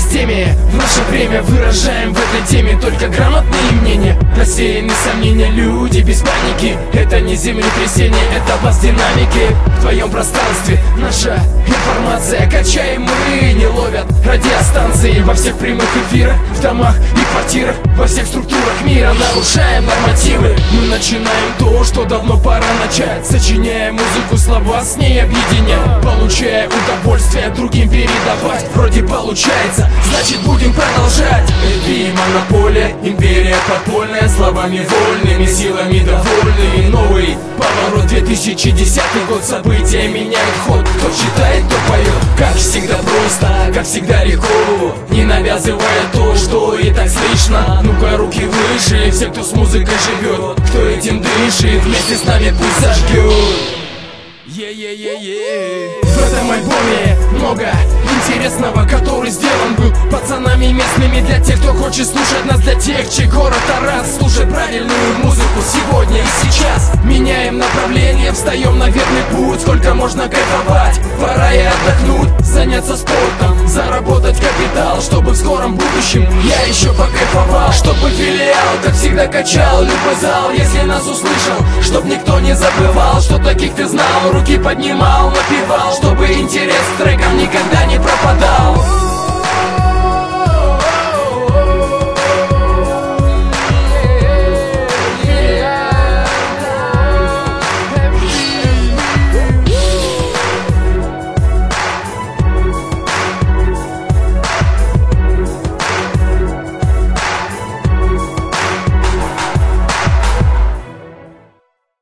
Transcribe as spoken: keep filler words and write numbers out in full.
системе. В наше время выражаем в этой теме только грамотные мнения. Рассеяны сомнения, люди без паники. Это не землетрясение, это бас динамики. В твоем пространстве наша информация. Качаем мы, не ловят радиостанции. Во всех прямых эфирах, в домах и квартирах, во всех структурах мира нарушаем нормативы. Мы начинаем то, что давно пора начать. Сочиняя музыку, слова с ней объединяя, получая удовольствие другим передавать. Вроде получается, значит будем продолжать. Эпи, монополия, империя подпольная, словами вольными, силами довольными. Новый поворот, две тысячи десятый год, события меняют ход. Кто читает, кто поет, как всегда просто, как всегда легко, не навязывая то, что и так слышно. Ну-ка, руки выше, все, кто с музыкой живет, кто этим дышит, вместе с нами пусть зажгет. Е-е-е-е. В этом альбоме много интересного, который сделан был пацанами местными. Для тех, кто хочет слушать нас, для тех, чей город Тарас. Слушай правильную музыку сегодня и сейчас. Меняем направление, встаем на верный путь. Сколько можно кайфовать, пора и отдохнуть, заняться спортом, заработать капитал, чтобы в скором будущем я еще покайфовал. Чтобы филиал, как всегда, качал любой зал. Если нас услышал, чтоб никто не забывал, что таких ты знал, руки поднимал, напевал, чтобы интерес к трекам никогда не пропадал.